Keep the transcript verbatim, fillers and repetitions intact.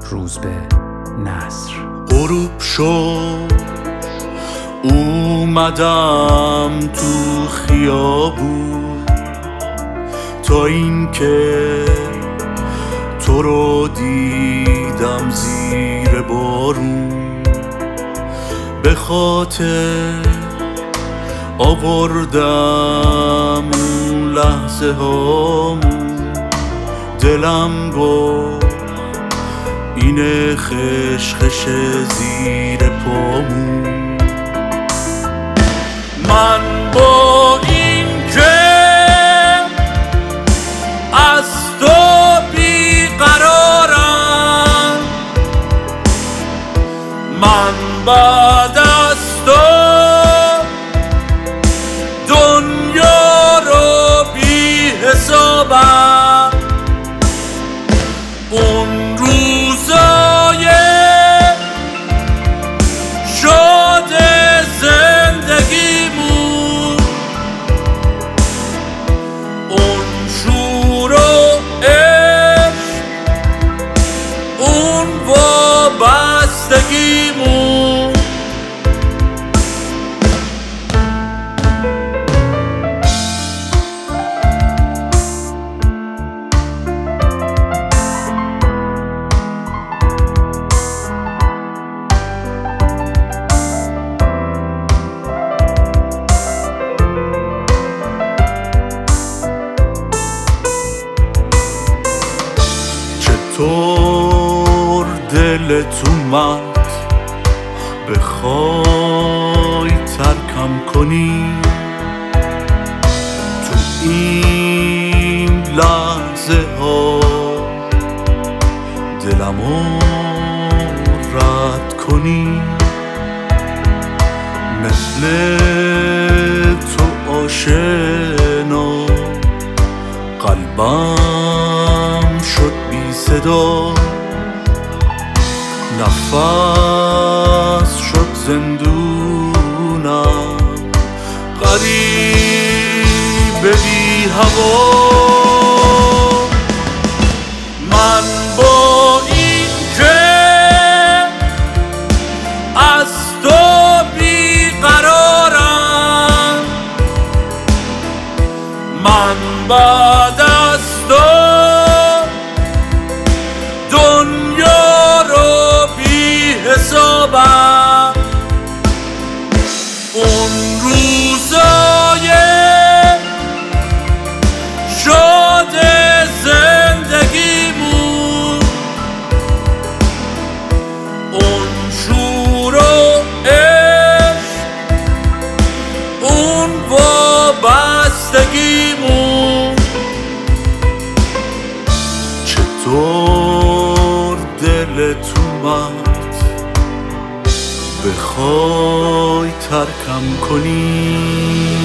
روزبه نصر. غروب شد اومدم تو خیابون تا این که تو رو دیدم زیر بارون، به خاطر آوردم اون لحظه هامون. دلم گفت اینه خشخش زیر پامون. من با این که از تو بیقرارم، من بعد از تو دنیا رو بی حسابم. اون روزای شاد زندگیمون، اون شور و عشق، اون وابستگیمون. چطور دلت اومد بخوای ترکم کنی تو این لحظه ها، دلمو رد کنی. مثل تو آشنا قلبم شد بی صدا، نفس شد زندونم، غریب بی هوا. من با این که از تو بیقرارم، من بعد از تو دنیا رو بی حسابم. اون روزای شاد زندگیمون، اون شور و عشق، اون وابستگیمون. چطور دلت اومد بخوای ترکم کنی